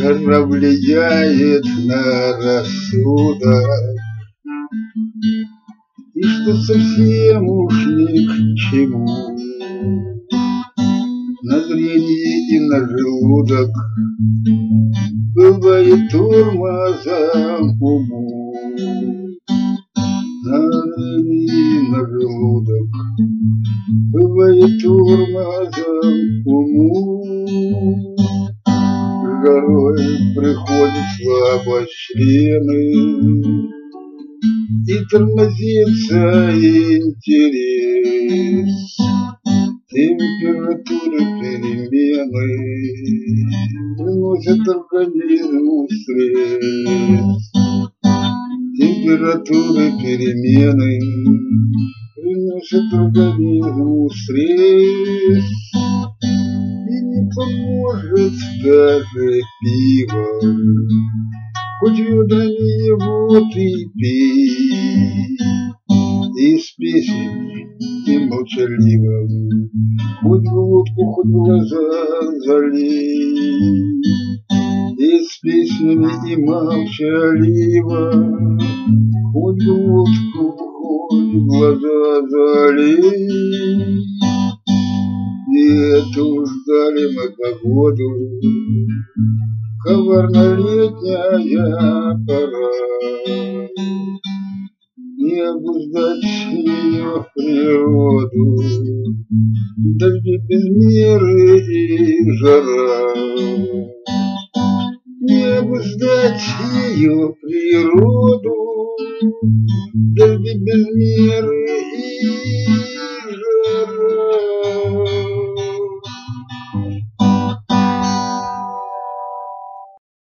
Жара влияет на рассудок, и что совсем уж ни к чему. На зрение и на желудок бывает тормозом уму. На зрение и на желудок бывает тормозом уму. Жарой приходят слабо члены, и тормозится интерес. Температуры перемены приносят организму стресс. Температуры перемены приносят организму стресс. И не поможет даже пиво, хоть ведрами его ты пей. И с песней, и молчаливым, хоть в лодку, хоть в глаза залей. И с песнями, и молчаливым, хоть в лодку, хоть в глаза залей. И эту ждали мы погоду, коварно-летняя пора. Не обуздать ее природу, дожди без меры и жара. Не обуздать ее природу, дожди без меры и